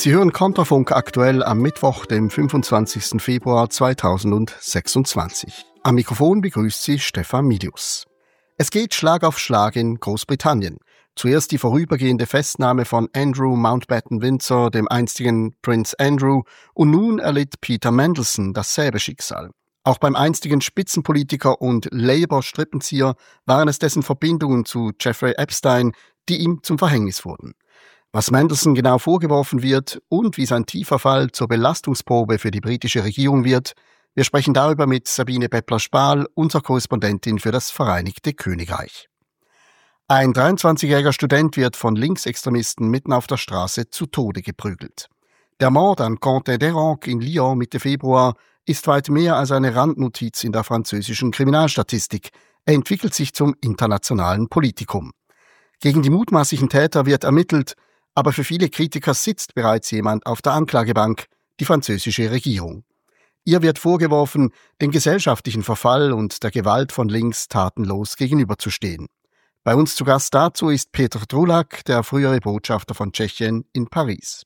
Sie hören Kontrafunk aktuell am Mittwoch, dem 25. Februar 2026. Am Mikrofon begrüßt Sie Stefan Midius. Es geht Schlag auf Schlag in Großbritannien. Zuerst die vorübergehende Festnahme von Andrew Mountbatten-Windsor, dem einstigen Prince Andrew, und nun erlitt Peter Mandelson dasselbe Schicksal. Auch beim einstigen Spitzenpolitiker und Labour-Strippenzieher waren es dessen Verbindungen zu Jeffrey Epstein, die ihm zum Verhängnis wurden. Was Mandelson genau vorgeworfen wird und wie sein tiefer Fall zur Belastungsprobe für die britische Regierung wird, wir sprechen darüber mit Sabine Beppler-Spahl, unserer Korrespondentin für das Vereinigte Königreich. Ein 23-jähriger Student wird von Linksextremisten mitten auf der Straße zu Tode geprügelt. Der Mord an Quentin Deronque in Lyon Mitte Februar ist weit mehr als eine Randnotiz in der französischen Kriminalstatistik. Er entwickelt sich zum internationalen Politikum. Gegen die mutmaßlichen Täter wird ermittelt, aber für viele Kritiker sitzt bereits jemand auf der Anklagebank, die französische Regierung. Ihr wird vorgeworfen, dem gesellschaftlichen Verfall und der Gewalt von links tatenlos gegenüberzustehen. Bei uns zu Gast dazu ist Petr Drulak, der frühere Botschafter von Tschechien in Paris.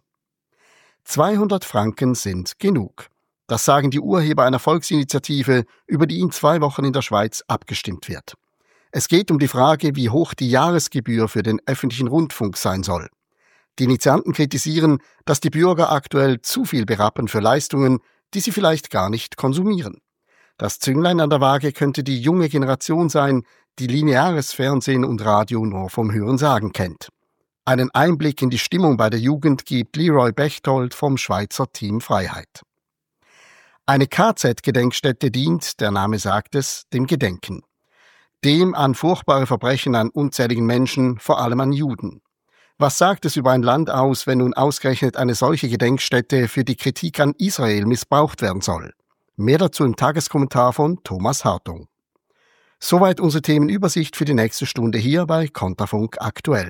200 Franken sind genug. Das sagen die Urheber einer Volksinitiative, über die in 2 Wochen in der Schweiz abgestimmt wird. Es geht um die Frage, wie hoch die Jahresgebühr für den öffentlichen Rundfunk sein soll. Die Initianten kritisieren, dass die Bürger aktuell zu viel berappen für Leistungen, die sie vielleicht gar nicht konsumieren. Das Zünglein an der Waage könnte die junge Generation sein, die lineares Fernsehen und Radio nur vom Hörensagen kennt. Einen Einblick in die Stimmung bei der Jugend gibt Leroy Bechtold vom Schweizer Team Freiheit. Eine KZ-Gedenkstätte dient, der Name sagt es, dem Gedenken. Dem an furchtbare Verbrechen an unzähligen Menschen, vor allem an Juden. Was sagt es über ein Land aus, wenn nun ausgerechnet eine solche Gedenkstätte für die Kritik an Israel missbraucht werden soll? Mehr dazu im Tageskommentar von Thomas Hartung. Soweit unsere Themenübersicht für die nächste Stunde hier bei Kontrafunk aktuell.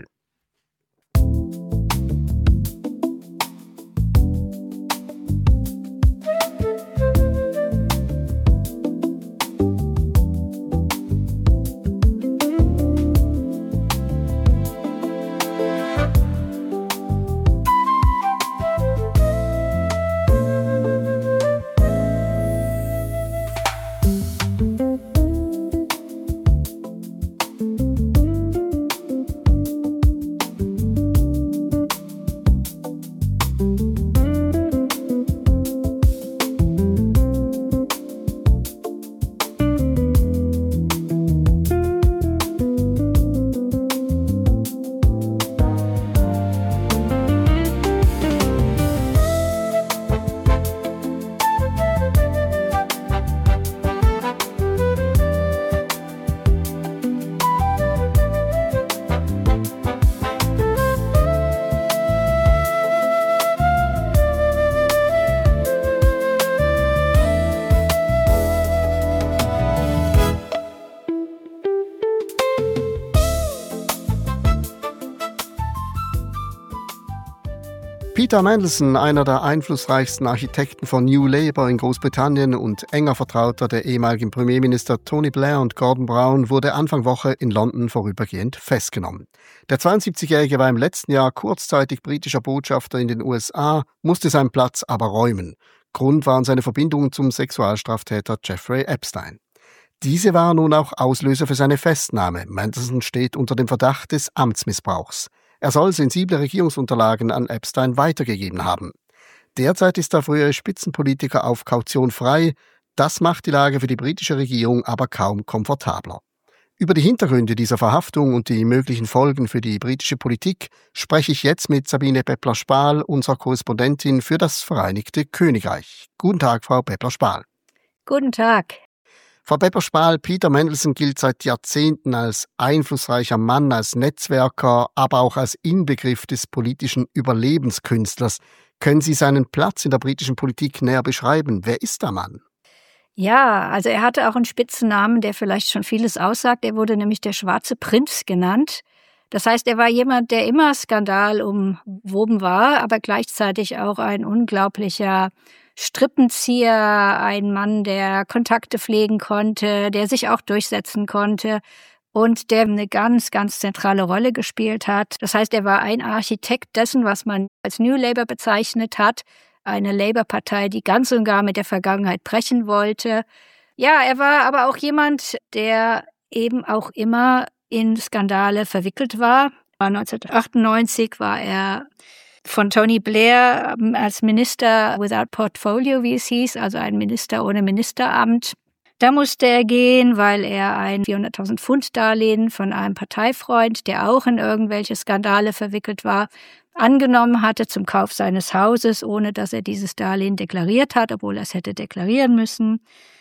Peter Mandelson, einer der einflussreichsten Architekten von New Labour in Großbritannien und enger Vertrauter der ehemaligen Premierminister Tony Blair und Gordon Brown, wurde Anfang Woche in London vorübergehend festgenommen. Der 72-Jährige war im letzten Jahr kurzzeitig britischer Botschafter in den USA, musste seinen Platz aber räumen. Grund waren seine Verbindungen zum Sexualstraftäter Jeffrey Epstein. Diese war nun auch Auslöser für seine Festnahme. Mandelson steht unter dem Verdacht des Amtsmissbrauchs. Er soll sensible Regierungsunterlagen an Epstein weitergegeben haben. Derzeit ist der frühere Spitzenpolitiker auf Kaution frei. Das macht die Lage für die britische Regierung aber kaum komfortabler. Über die Hintergründe dieser Verhaftung und die möglichen Folgen für die britische Politik spreche ich jetzt mit Sabine Beppler-Spahl, unserer Korrespondentin für das Vereinigte Königreich. Guten Tag, Frau Beppler-Spahl. Guten Tag. Frau Beppler-Spahl, Peter Mandelson gilt seit Jahrzehnten als einflussreicher Mann, als Netzwerker, aber auch als Inbegriff des politischen Überlebenskünstlers. Können Sie seinen Platz in der britischen Politik näher beschreiben? Wer ist der Mann? Ja, also er hatte auch einen Spitzennamen, der vielleicht schon vieles aussagt. Er wurde nämlich der Schwarze Prinz genannt. Das heißt, er war jemand, der immer skandalumwoben war, aber gleichzeitig auch ein unglaublicher Strippenzieher, ein Mann, der Kontakte pflegen konnte, der sich auch durchsetzen konnte. und der eine ganz, ganz zentrale Rolle gespielt hat. Das heißt, er war ein Architekt dessen, was man als New Labour bezeichnet hat, eine Labour-Partei, die ganz und gar mit der Vergangenheit brechen wollte. Ja, er war aber auch jemand, der eben auch immer in Skandale verwickelt war. 1998 war er von Tony Blair als Minister without Portfolio, wie es hieß, also ein Minister ohne Ministeramt. Da musste er gehen, weil er ein 400.000 Pfund Darlehen von einem Parteifreund, der auch in irgendwelche Skandale verwickelt war, angenommen hatte zum Kauf seines Hauses, ohne dass er dieses Darlehen deklariert hat, obwohl er es hätte deklarieren müssen.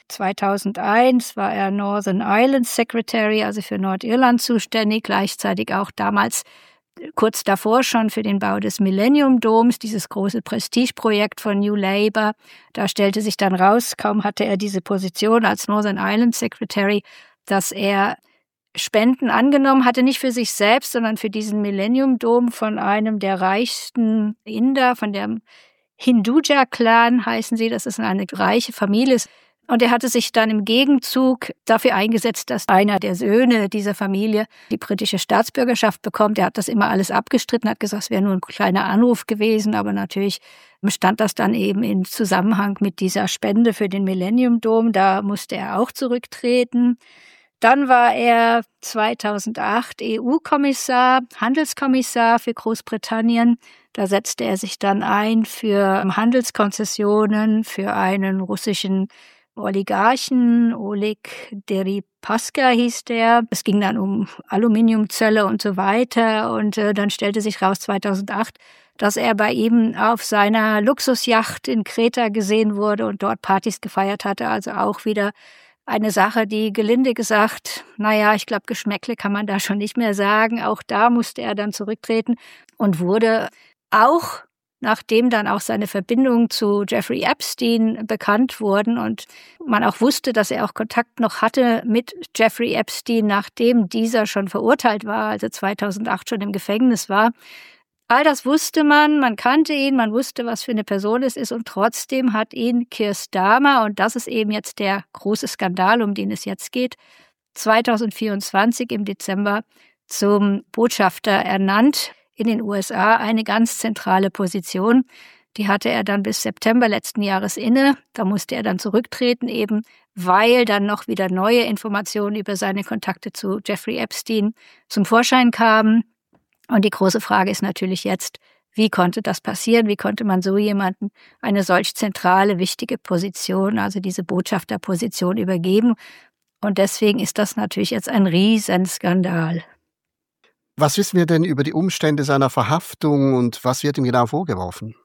2001 war er Northern Ireland Secretary, also für Nordirland zuständig, gleichzeitig auch damals kurz davor schon für den Bau des Millennium Domes, dieses große Prestigeprojekt von New Labour. Da stellte sich dann raus, kaum hatte er diese Position als Northern Ireland Secretary, dass er Spenden angenommen hatte, nicht für sich selbst, sondern für diesen Millennium Dome von einem der reichsten Inder, von dem Hinduja-Clan heißen sie. Das ist eine reiche Familie. Und er hatte sich dann im Gegenzug dafür eingesetzt, dass einer der Söhne dieser Familie die britische Staatsbürgerschaft bekommt. Er hat das immer alles abgestritten, hat gesagt, es wäre nur ein kleiner Anruf gewesen, aber natürlich stand das dann eben in Zusammenhang mit dieser Spende für den Millennium Dome. Da musste er auch zurücktreten. Dann war er 2008 EU-Kommissar, Handelskommissar für Großbritannien. Da setzte er sich dann ein für Handelskonzessionen für einen russischen Oligarchen, Oleg Deripaska hieß der. Es ging dann um Aluminiumzölle und so weiter. Und dann stellte sich raus 2008, dass er bei ihm auf seiner Luxusjacht in Kreta gesehen wurde und dort Partys gefeiert hatte. Also auch wieder eine Sache, die gelinde gesagt, ich glaube, Geschmäckle kann man da schon nicht mehr sagen. Auch da musste er dann zurücktreten und wurde auch, nachdem dann auch seine Verbindung zu Jeffrey Epstein bekannt wurden und man auch wusste, dass er auch Kontakt noch hatte mit Jeffrey Epstein, nachdem dieser schon verurteilt war, also 2008 schon im Gefängnis war. All das wusste man kannte ihn, man wusste, was für eine Person es ist und trotzdem hat ihn Keir Starmer, und das ist eben jetzt der große Skandal, um den es jetzt geht, 2024 im Dezember zum Botschafter ernannt in den USA, eine ganz zentrale Position. Die hatte er dann bis September letzten Jahres inne. Da musste er dann zurücktreten, eben weil dann noch wieder neue Informationen über seine Kontakte zu Jeffrey Epstein zum Vorschein kamen. Und die große Frage ist natürlich jetzt, wie konnte das passieren? Wie konnte man so jemanden eine solch zentrale, wichtige Position, also diese Botschafterposition übergeben? Und deswegen ist das natürlich jetzt ein Riesenskandal. Was wissen wir denn über die Umstände seiner Verhaftung und was wird ihm genau vorgeworfen?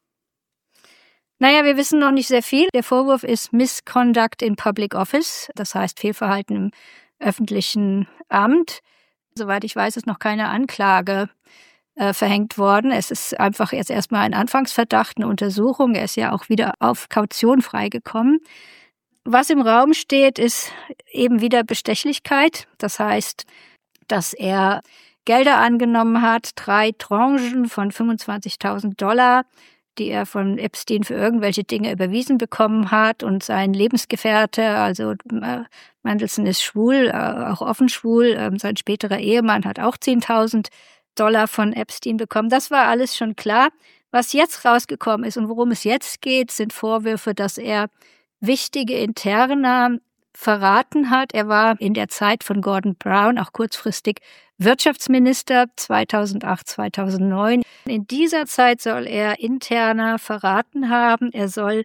Wir wissen noch nicht sehr viel. Der Vorwurf ist Misconduct in Public Office, das heißt Fehlverhalten im öffentlichen Amt. Soweit ich weiß, ist noch keine Anklage verhängt worden. Es ist einfach jetzt erstmal ein Anfangsverdacht, eine Untersuchung. Er ist ja auch wieder auf Kaution freigekommen. Was im Raum steht, ist eben wieder Bestechlichkeit. Das heißt, dass er Gelder angenommen hat, 3 Tranchen von $25.000, die er von Epstein für irgendwelche Dinge überwiesen bekommen hat. Und sein Lebensgefährte, also Mandelson ist schwul, auch offen schwul, sein späterer Ehemann hat auch $10.000 von Epstein bekommen. Das war alles schon klar. Was jetzt rausgekommen ist und worum es jetzt geht, sind Vorwürfe, dass er wichtige Interna verraten hat. Er war in der Zeit von Gordon Brown auch kurzfristig Wirtschaftsminister 2008, 2009. In dieser Zeit soll er Interna verraten haben. Er soll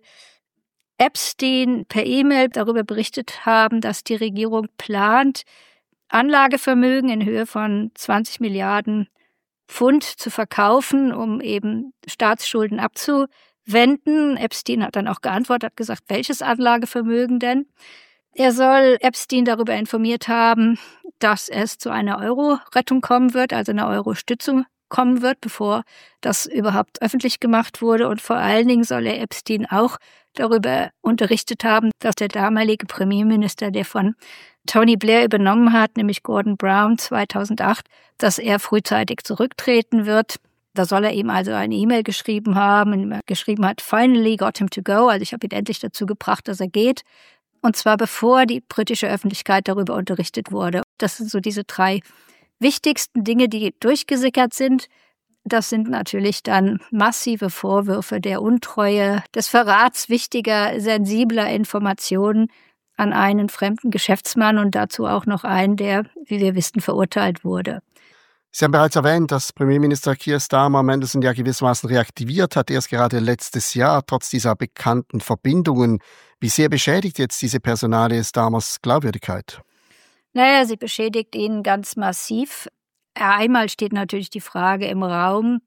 Epstein per E-Mail darüber berichtet haben, dass die Regierung plant, Anlagevermögen in Höhe von 20 Milliarden Pfund zu verkaufen, um eben Staatsschulden abzuwenden. Epstein hat dann auch geantwortet, hat gesagt, welches Anlagevermögen denn? Er soll Epstein darüber informiert haben, dass es zu einer Euro-Rettung kommen wird, also einer Euro-Stützung kommen wird, bevor das überhaupt öffentlich gemacht wurde. Und vor allen Dingen soll er Epstein auch darüber unterrichtet haben, dass der damalige Premierminister, der von Tony Blair übernommen hat, nämlich Gordon Brown 2008, dass er frühzeitig zurücktreten wird. Da soll er ihm also eine E-Mail geschrieben haben, in dem er geschrieben hat, finally got him to go, also ich habe ihn endlich dazu gebracht, dass er geht. Und zwar bevor die britische Öffentlichkeit darüber unterrichtet wurde. Das sind so diese 3 wichtigsten Dinge, die durchgesickert sind. Das sind natürlich dann massive Vorwürfe der Untreue, des Verrats wichtiger, sensibler Informationen an einen fremden Geschäftsmann und dazu auch noch einen, der, wie wir wissen, verurteilt wurde. Sie haben bereits erwähnt, dass Premierminister Keir Starmer Mandelson ja gewissermaßen reaktiviert hat, erst gerade letztes Jahr, trotz dieser bekannten Verbindungen. Wie sehr beschädigt jetzt diese Personalie Starmers Glaubwürdigkeit? Naja, sie beschädigt ihn ganz massiv. Einmal steht natürlich die Frage im Raum,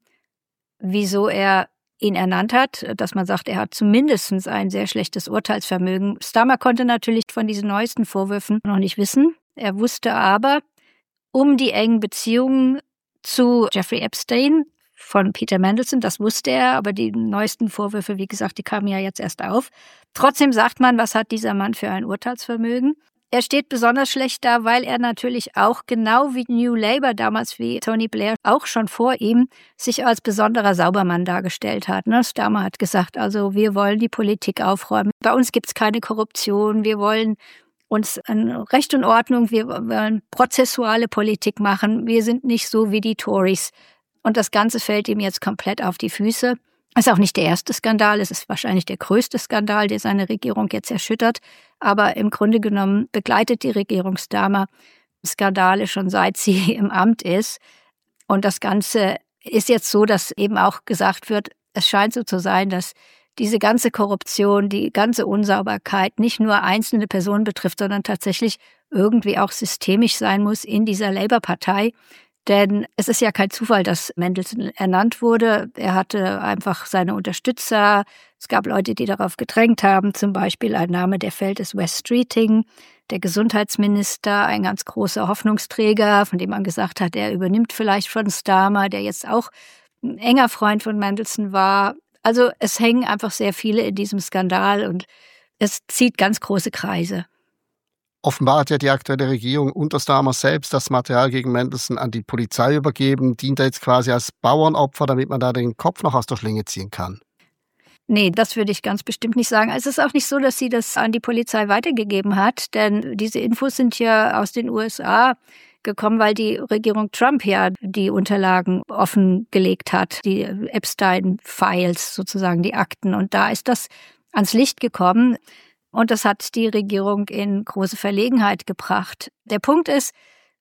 wieso er ihn ernannt hat, dass man sagt, er hat zumindest ein sehr schlechtes Urteilsvermögen. Starmer konnte natürlich von diesen neuesten Vorwürfen noch nicht wissen. Er wusste aber um die engen Beziehungen zu Jeffrey Epstein von Peter Mandelson, das wusste er, aber die neuesten Vorwürfe, wie gesagt, die kamen ja jetzt erst auf. Trotzdem sagt man, was hat dieser Mann für ein Urteilsvermögen? Er steht besonders schlecht da, weil er natürlich auch genau wie New Labour damals, wie Tony Blair, auch schon vor ihm, sich als besonderer Saubermann dargestellt hat. Starmer hat gesagt, also wir wollen die Politik aufräumen. Bei uns gibt's keine Korruption. Wir wollen uns an Recht und Ordnung, wir wollen prozessuale Politik machen. Wir sind nicht so wie die Tories. Und das Ganze fällt ihm jetzt komplett auf die Füße. Es ist auch nicht der erste Skandal, es ist wahrscheinlich der größte Skandal, der seine Regierung jetzt erschüttert. Aber im Grunde genommen begleitet die Regierung Starmer Skandale schon seit sie im Amt ist. Und das Ganze ist jetzt so, dass eben auch gesagt wird, es scheint so zu sein, dass diese ganze Korruption, die ganze Unsauberkeit nicht nur einzelne Personen betrifft, sondern tatsächlich irgendwie auch systemisch sein muss in dieser Labour-Partei. Denn es ist ja kein Zufall, dass Mandelson ernannt wurde. Er hatte einfach seine Unterstützer. Es gab Leute, die darauf gedrängt haben. Zum Beispiel ein Name, der fällt, ist Wes Streeting, der Gesundheitsminister, ein ganz großer Hoffnungsträger, von dem man gesagt hat, er übernimmt vielleicht von Starmer, der jetzt auch ein enger Freund von Mandelson war. Also es hängen einfach sehr viele in diesem Skandal und es zieht ganz große Kreise. Offenbar hat ja die aktuelle Regierung unter Starmer selbst das Material gegen Mandelson an die Polizei übergeben. Dient er jetzt quasi als Bauernopfer, damit man da den Kopf noch aus der Schlinge ziehen kann? Nee, das würde ich ganz bestimmt nicht sagen. Es ist auch nicht so, dass sie das an die Polizei weitergegeben hat, denn diese Infos sind ja aus den USA gekommen, weil die Regierung Trump ja die Unterlagen offengelegt hat, die Epstein-Files sozusagen, die Akten. Und da ist das ans Licht gekommen und das hat die Regierung in große Verlegenheit gebracht. Der Punkt ist,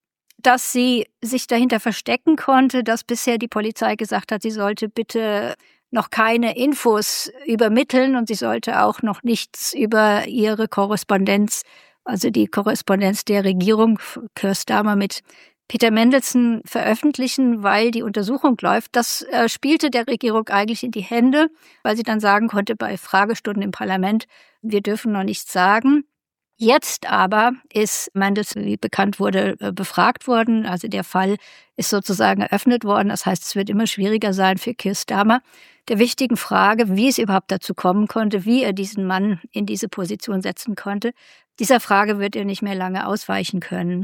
dass sie sich dahinter verstecken konnte, dass bisher die Polizei gesagt hat, sie sollte bitte noch keine Infos übermitteln und sie sollte auch noch nichts über ihre Korrespondenz, also die Korrespondenz der Regierung, Keir Starmer mit Peter Mandelson, veröffentlichen, weil die Untersuchung läuft. Das spielte der Regierung eigentlich in die Hände, weil sie dann sagen konnte bei Fragestunden im Parlament, wir dürfen noch nichts sagen. Jetzt aber ist Mandelson, wie bekannt wurde, befragt worden. Also der Fall ist sozusagen eröffnet worden. Das heißt, es wird immer schwieriger sein für Keir Starmer, der wichtigen Frage, wie es überhaupt dazu kommen konnte, wie er diesen Mann in diese Position setzen konnte. Dieser Frage wird er nicht mehr lange ausweichen können.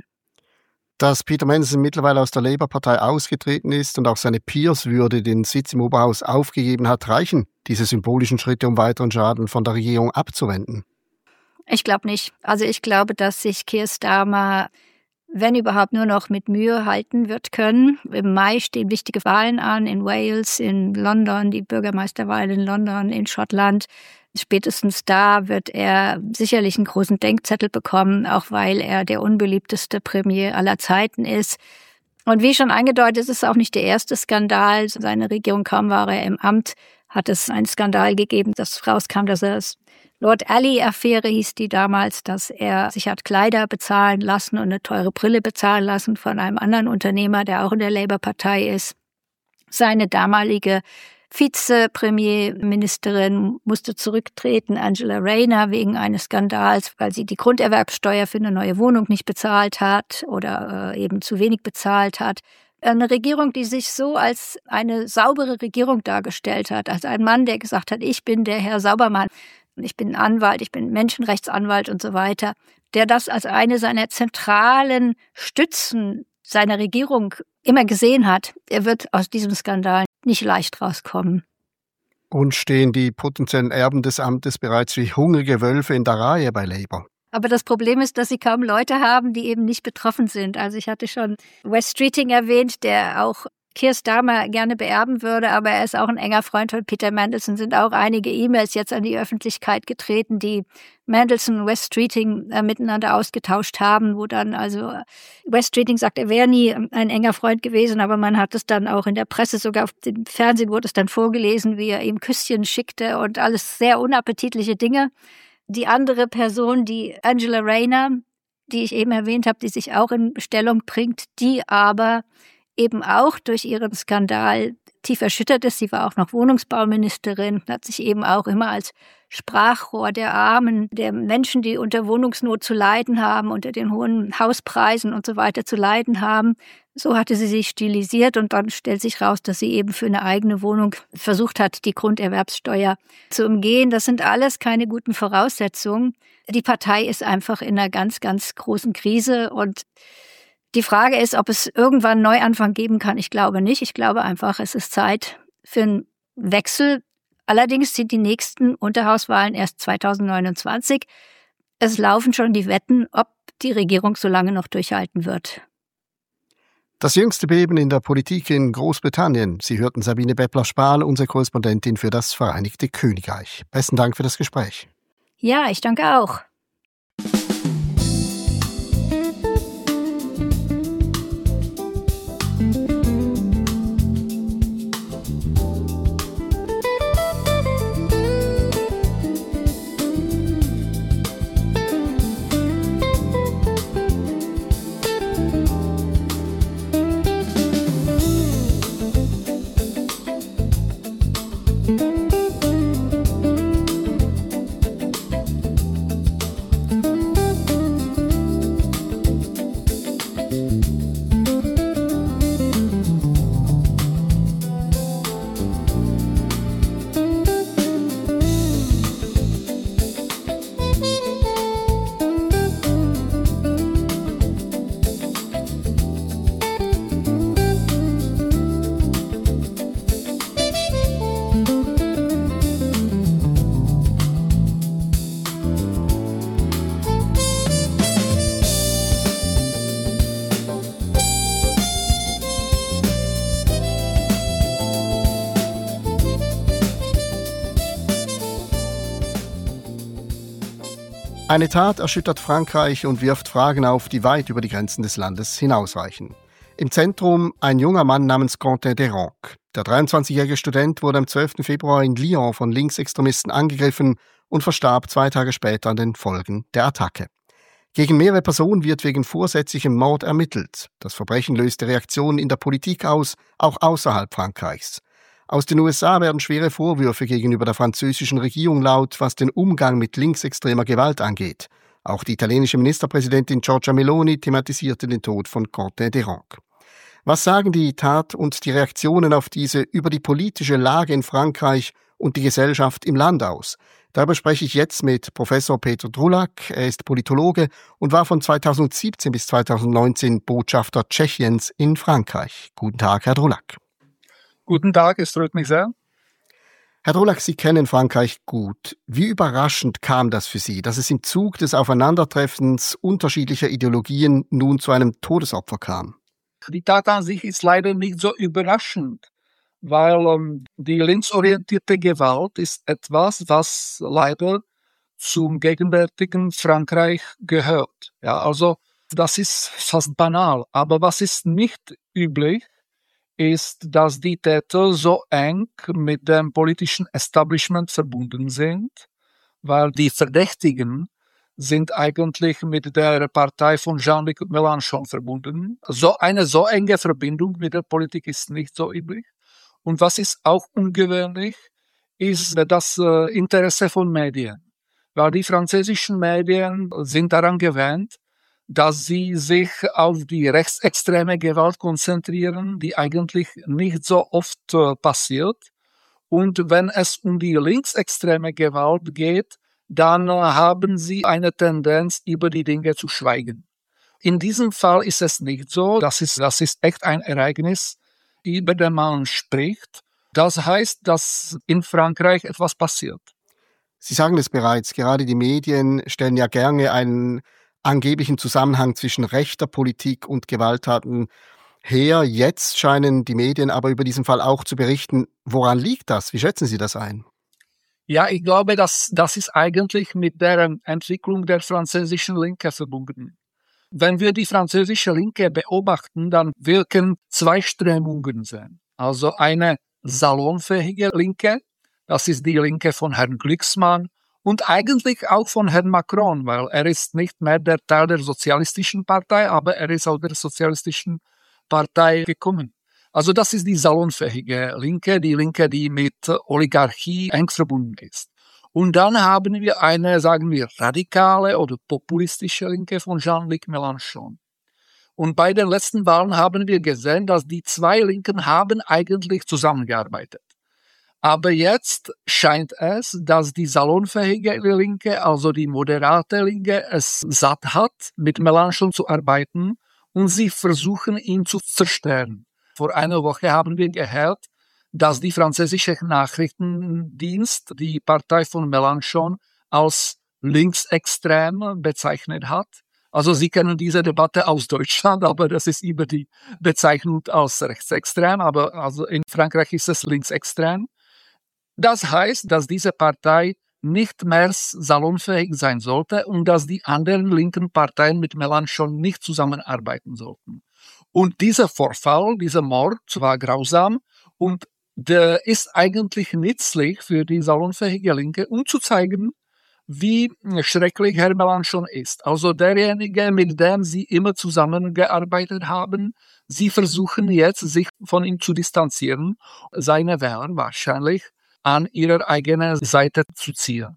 Dass Peter Mandelson mittlerweile aus der Labour-Partei ausgetreten ist und auch seine Peers-Würde den Sitz im Oberhaus aufgegeben hat, reichen diese symbolischen Schritte, um weiteren Schaden von der Regierung abzuwenden? Ich glaube nicht. Also ich glaube, dass sich Keir Starmer, wenn überhaupt, nur noch mit Mühe halten wird können. Im Mai stehen wichtige Wahlen an, in Wales, in London, die Bürgermeisterwahl in London, in Schottland. Spätestens da wird er sicherlich einen großen Denkzettel bekommen, auch weil er der unbeliebteste Premier aller Zeiten ist. Und wie schon angedeutet, ist es auch nicht der erste Skandal. Seine Regierung, kaum war er im Amt, hat es einen Skandal gegeben, dass rauskam, dass er es Lord Alley-Affäre hieß die damals, dass er sich hat Kleider bezahlen lassen und eine teure Brille bezahlen lassen von einem anderen Unternehmer, der auch in der Labour-Partei ist. Seine damalige Vize-Premierministerin musste zurücktreten, Angela Rayner, wegen eines Skandals, weil sie die Grunderwerbsteuer für eine neue Wohnung nicht bezahlt hat oder eben zu wenig bezahlt hat. Eine Regierung, die sich so als eine saubere Regierung dargestellt hat, als ein Mann, der gesagt hat, ich bin der Herr Saubermann. Ich bin Anwalt, ich bin Menschenrechtsanwalt und so weiter, der das als eine seiner zentralen Stützen seiner Regierung immer gesehen hat. Er wird aus diesem Skandal nicht leicht rauskommen. Und stehen die potenziellen Erben des Amtes bereits wie hungrige Wölfe in der Reihe bei Labour? Aber das Problem ist, dass sie kaum Leute haben, die eben nicht betroffen sind. Also ich hatte schon Wes Streeting erwähnt, der auch Keir Starmer gerne beerben würde, aber er ist auch ein enger Freund von Peter Mandelson. Sind auch einige E-Mails jetzt an die Öffentlichkeit getreten, die Mandelson und Wes Streeting miteinander ausgetauscht haben, wo dann also Wes Streeting sagt, er wäre nie ein enger Freund gewesen, aber man hat es dann auch in der Presse, sogar auf dem Fernsehen wurde es dann vorgelesen, wie er ihm Küsschen schickte und alles sehr unappetitliche Dinge. Die andere Person, die Angela Rayner, die ich eben erwähnt habe, die sich auch in Stellung bringt, die aber eben auch durch ihren Skandal tief erschüttert ist. Sie war auch noch Wohnungsbauministerin, hat sich eben auch immer als Sprachrohr der Armen, der Menschen, die unter Wohnungsnot zu leiden haben, unter den hohen Hauspreisen und so weiter zu leiden haben. So hatte sie sich stilisiert und dann stellt sich raus, dass sie eben für eine eigene Wohnung versucht hat, die Grunderwerbssteuer zu umgehen. Das sind alles keine guten Voraussetzungen. Die Partei ist einfach in einer ganz, ganz großen Krise und die Frage ist, ob es irgendwann einen Neuanfang geben kann. Ich glaube nicht. Ich glaube einfach, es ist Zeit für einen Wechsel. Allerdings sind die nächsten Unterhauswahlen erst 2029. Es laufen schon die Wetten, ob die Regierung so lange noch durchhalten wird. Das jüngste Beben in der Politik in Großbritannien. Sie hörten Sabine Beppler-Spahl, unsere Korrespondentin für das Vereinigte Königreich. Besten Dank für das Gespräch. Ja, ich danke auch. Eine Tat erschüttert Frankreich und wirft Fragen auf, die weit über die Grenzen des Landes hinausreichen. Im Zentrum ein junger Mann namens Quentin Deronque. Der 23-jährige Student wurde am 12. Februar in Lyon von Linksextremisten angegriffen und verstarb 2 Tage später an den Folgen der Attacke. Gegen mehrere Personen wird wegen vorsätzlichem Mord ermittelt. Das Verbrechen löste Reaktionen in der Politik aus, auch außerhalb Frankreichs. Aus den USA werden schwere Vorwürfe gegenüber der französischen Regierung laut, was den Umgang mit linksextremer Gewalt angeht. Auch die italienische Ministerpräsidentin Giorgia Meloni thematisierte den Tod von Quentin Deronque. Was sagen die Tat und die Reaktionen auf diese über die politische Lage in Frankreich und die Gesellschaft im Land aus? Darüber spreche ich jetzt mit Professor Peter Drulak. Er ist Politologe und war von 2017 bis 2019 Botschafter Tschechiens in Frankreich. Guten Tag, Herr Drulak. Guten Tag, es freut mich sehr. Herr Drulak, Sie kennen Frankreich gut. Wie überraschend kam das für Sie, dass es im Zug des Aufeinandertreffens unterschiedlicher Ideologien nun zu einem Todesopfer kam? Die Tat an sich ist leider nicht so überraschend, weil die linksorientierte Gewalt ist etwas, was leider zum gegenwärtigen Frankreich gehört. Ja, also das ist fast banal, aber was ist nicht üblich, ist, dass die Täter so eng mit dem politischen Establishment verbunden sind, weil die Verdächtigen sind eigentlich mit der Partei von Jean-Luc Mélenchon verbunden. Eine so enge Verbindung mit der Politik ist nicht so üblich. Und was ist auch ungewöhnlich, ist das Interesse von Medien, weil die französischen Medien sind daran gewöhnt, dass sie sich auf die rechtsextreme Gewalt konzentrieren, die eigentlich nicht so oft passiert. Und wenn es um die linksextreme Gewalt geht, dann haben sie eine Tendenz, über die Dinge zu schweigen. In diesem Fall ist es nicht so. Das ist echt ein Ereignis, über das man spricht. Das heißt, dass in Frankreich etwas passiert. Sie sagen es bereits, gerade die Medien stellen ja gerne einen angeblichen Zusammenhang zwischen rechter Politik und Gewalttaten her. Jetzt scheinen die Medien aber über diesen Fall auch zu berichten. Woran liegt das? Wie schätzen Sie das ein? Ja, ich glaube, das ist eigentlich mit der Entwicklung der französischen Linke verbunden. Wenn wir die französische Linke beobachten, dann wirken zwei Strömungen sein. Also eine salonfähige Linke, das ist die Linke von Herrn Glucksmann und eigentlich auch von Herrn Macron, weil er ist nicht mehr der Teil der Sozialistischen Partei, aber er ist aus der Sozialistischen Partei gekommen. Also das ist die salonfähige Linke, die mit Oligarchie eng verbunden ist. Und dann haben wir eine, sagen wir, radikale oder populistische Linke von Jean-Luc Mélenchon. Und bei den letzten Wahlen haben wir gesehen, dass die zwei Linken haben eigentlich zusammengearbeitet. Aber jetzt scheint es, dass die salonfähige Linke, also die moderate Linke, es satt hat, mit Mélenchon zu arbeiten und sie versuchen, ihn zu zerstören. Vor einer Woche haben wir gehört, dass die französische Nachrichtendienst die Partei von Mélenchon als linksextrem bezeichnet hat. Also Sie kennen diese Debatte aus Deutschland, aber das ist über die Bezeichnung als rechtsextrem, aber also in Frankreich ist es linksextrem. Das heißt, dass diese Partei nicht mehr salonfähig sein sollte und dass die anderen linken Parteien mit Mélenchon nicht zusammenarbeiten sollten. Und dieser Vorfall, dieser Mord war grausam und der ist eigentlich nützlich für die salonfähige Linke, um zu zeigen, wie schrecklich Herr Mélenchon ist. Also derjenige, mit dem sie immer zusammengearbeitet haben, sie versuchen jetzt, sich von ihm zu distanzieren, seine Wähler wahrscheinlich an ihrer eigenen Seite zu ziehen.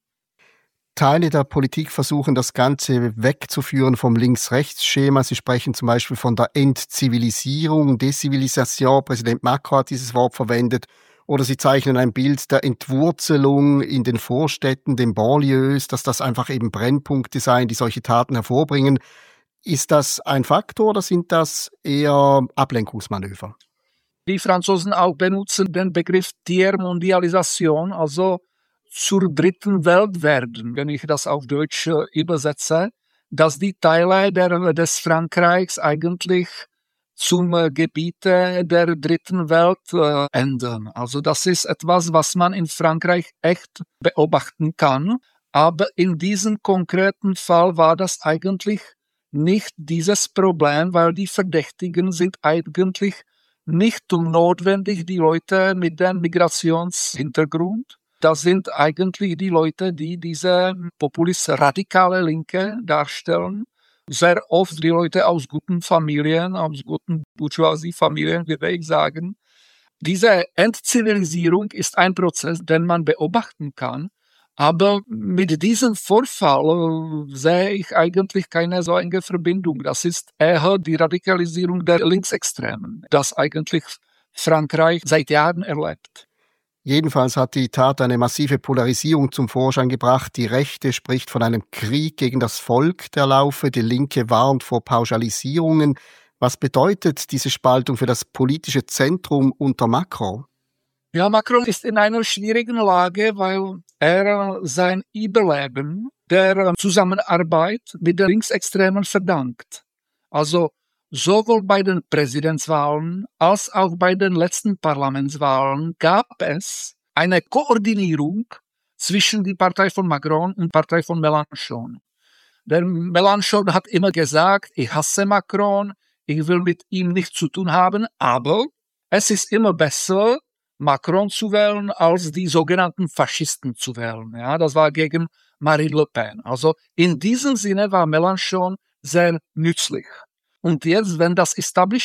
Teile der Politik versuchen, das Ganze wegzuführen vom Links-Rechts-Schema. Sie sprechen zum Beispiel von der Entzivilisierung, Dezivilisation. Präsident Macron hat dieses Wort verwendet. Oder sie zeichnen ein Bild der Entwurzelung in den Vorstädten, den Banlieues, dass das einfach eben Brennpunkte seien, die solche Taten hervorbringen. Ist das ein Faktor oder sind das eher Ablenkungsmanöver? Die Franzosen auch benutzen den Begriff Tiers-Mondialisation, also zur dritten Welt werden, wenn ich das auf Deutsch übersetze, dass die Teile des Frankreichs eigentlich zum Gebiet der dritten Welt ändern. Also das ist etwas, was man in Frankreich echt beobachten kann. Aber in diesem konkreten Fall war das eigentlich nicht dieses Problem, weil die Verdächtigen sind eigentlich nicht notwendig die Leute mit dem Migrationshintergrund. Das sind eigentlich die Leute, die diese populist-radikale Linke darstellen. Sehr oft die Leute aus guten Familien, aus guten Bourgeoisie-Familien, würde ich sagen. Diese Entzivilisierung ist ein Prozess, den man beobachten kann. Aber mit diesem Vorfall sehe ich eigentlich keine so enge Verbindung. Das ist eher die Radikalisierung der Linksextremen, das eigentlich Frankreich seit Jahren erlebt. Jedenfalls hat die Tat eine massive Polarisierung zum Vorschein gebracht. Die Rechte spricht von einem Krieg gegen das Volk, der laufe. Die Linke warnt vor Pauschalisierungen. Was bedeutet diese Spaltung für das politische Zentrum unter Macron? Ja, Macron ist in einer schwierigen Lage, weil er sein Überleben der Zusammenarbeit mit den Linksextremen verdankt. Also sowohl bei den Präsidentswahlen als auch bei den letzten Parlamentswahlen gab es eine Koordinierung zwischen der Partei von Macron und der Partei von Mélenchon. Der Mélenchon hat immer gesagt, ich hasse Macron, ich will mit ihm nichts zu tun haben, aber es ist immer besser, Macron zu wählen, als die sogenannten Faschisten zu wählen. Ja, das war gegen Marine Le Pen. Also in diesem Sinne war Mélenchon sehr nützlich. Und jetzt, wenn das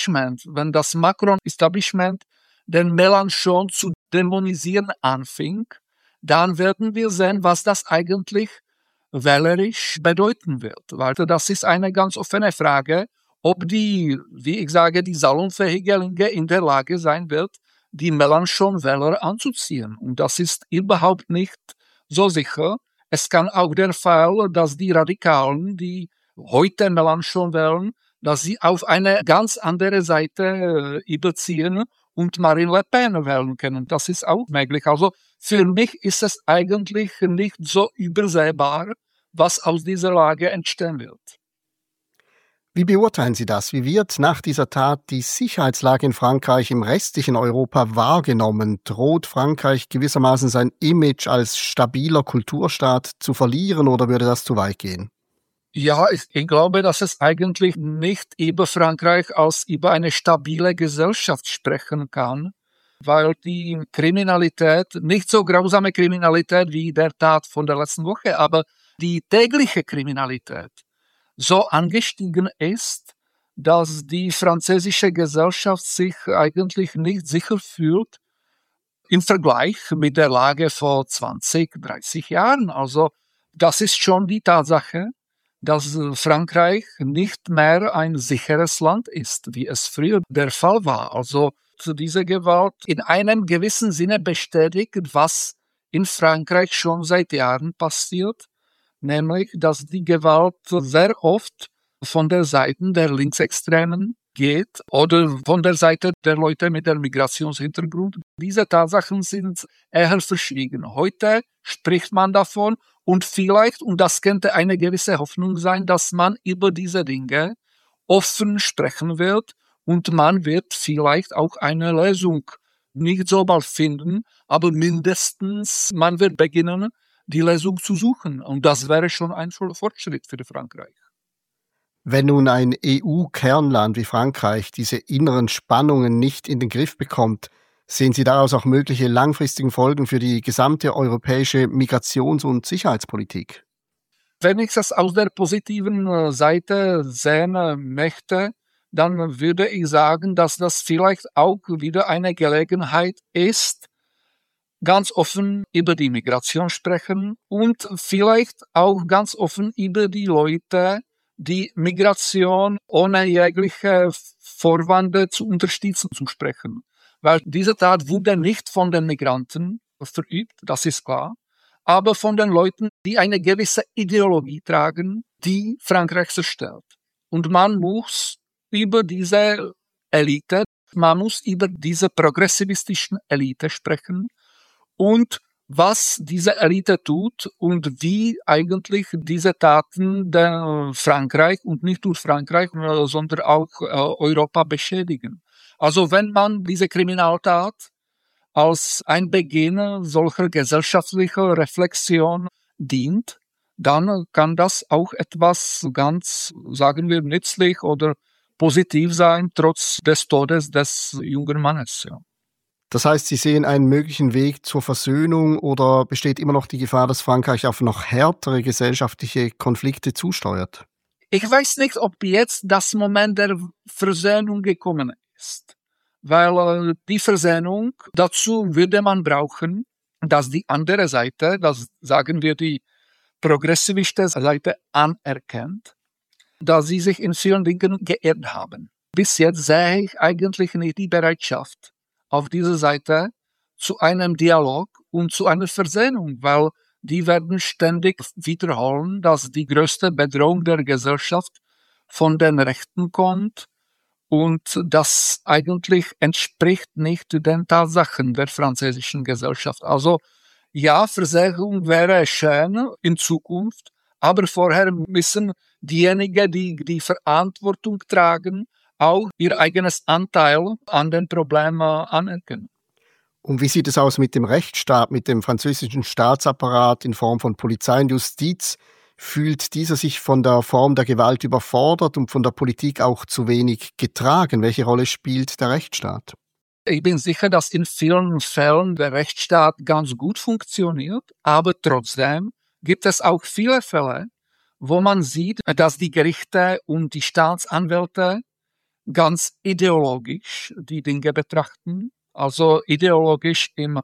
Macron-Establishment den Mélenchon zu dämonisieren anfing, dann werden wir sehen, was das eigentlich wählerisch bedeuten wird. Weil das ist eine ganz offene Frage, ob die, wie ich sage, die salonfähige Linke in der Lage sein wird, die Mélenchon-Wähler anzuziehen. Und das ist überhaupt nicht so sicher. Es kann auch der Fall, dass die Radikalen, die heute Mélenchon wählen, dass sie auf eine ganz andere Seite überziehen und Marine Le Pen wählen können. Das ist auch möglich. Also für mich ist es eigentlich nicht so übersehbar, was aus dieser Lage entstehen wird. Wie beurteilen Sie das? Wie wird nach dieser Tat die Sicherheitslage in Frankreich im restlichen Europa wahrgenommen? Droht Frankreich gewissermaßen sein Image als stabiler Kulturstaat zu verlieren oder würde das zu weit gehen? Ja, ich glaube, dass es eigentlich nicht über Frankreich als über eine stabile Gesellschaft sprechen kann, weil die Kriminalität, nicht so grausame Kriminalität wie der Tat von der letzten Woche, aber die tägliche Kriminalität so angestiegen ist, dass die französische Gesellschaft sich eigentlich nicht sicher fühlt im Vergleich mit der Lage vor 20, 30 Jahren. Also das ist schon die Tatsache, dass Frankreich nicht mehr ein sicheres Land ist, wie es früher der Fall war. Also diese Gewalt in einem gewissen Sinne bestätigt, was in Frankreich schon seit Jahren passiert, nämlich, dass die Gewalt sehr oft von der Seite der Linksextremen geht oder von der Seite der Leute mit dem Migrationshintergrund. Diese Tatsachen sind eher verschwiegen. Heute spricht man davon und vielleicht, und das könnte eine gewisse Hoffnung sein, dass man über diese Dinge offen sprechen wird und man wird vielleicht auch eine Lösung nicht so bald finden, aber mindestens man wird beginnen, die Lösung zu suchen. Und das wäre schon ein Fortschritt für Frankreich. Wenn nun ein EU-Kernland wie Frankreich diese inneren Spannungen nicht in den Griff bekommt, sehen Sie daraus auch mögliche langfristigen Folgen für die gesamte europäische Migrations- und Sicherheitspolitik? Wenn ich das aus der positiven Seite sehen möchte, dann würde ich sagen, dass das vielleicht auch wieder eine Gelegenheit ist, ganz offen über die Migration sprechen und vielleicht auch ganz offen über die Leute, die Migration ohne jegliche Vorwände zu unterstützen, zu sprechen. Weil diese Tat wurde nicht von den Migranten verübt, das ist klar, aber von den Leuten, die eine gewisse Ideologie tragen, die Frankreich zerstört. Und man muss über diese Elite, man muss über diese progressivistischen Elite sprechen und was diese Elite tut und wie eigentlich diese Taten Frankreich und nicht nur Frankreich, sondern auch Europa beschädigen. Also wenn man diese Kriminaltat als ein Beginn solcher gesellschaftlicher Reflexion dient, dann kann das auch etwas ganz, sagen wir, nützlich oder positiv sein, trotz des Todes des jungen Mannes. Ja. Das heißt, Sie sehen einen möglichen Weg zur Versöhnung oder besteht immer noch die Gefahr, dass Frankreich auf noch härtere gesellschaftliche Konflikte zusteuert? Ich weiß nicht, ob jetzt das Moment der Versöhnung gekommen ist, weil die Versöhnung, dazu würde man brauchen, dass die andere Seite, das sagen wir die progressivische Seite, anerkennt, dass sie sich in vielen Dingen geirrt haben. Bis jetzt sehe ich eigentlich nicht die Bereitschaft auf dieser Seite zu einem Dialog und zu einer Versöhnung, weil die werden ständig wiederholen, dass die größte Bedrohung der Gesellschaft von den Rechten kommt und das eigentlich entspricht nicht den Tatsachen der französischen Gesellschaft. Also ja, Versöhnung wäre schön in Zukunft, aber vorher müssen diejenigen, die die Verantwortung tragen, auch ihr eigenes Anteil an den Problemen anerkennen. Und wie sieht es aus mit dem Rechtsstaat, mit dem französischen Staatsapparat in Form von Polizei und Justiz? Fühlt dieser sich von der Form der Gewalt überfordert und von der Politik auch zu wenig getragen? Welche Rolle spielt der Rechtsstaat? Ich bin sicher, dass in vielen Fällen der Rechtsstaat ganz gut funktioniert, aber trotzdem gibt es auch viele Fälle, wo man sieht, dass die Gerichte und die Staatsanwälte ganz ideologisch die Dinge betrachten, also ideologisch im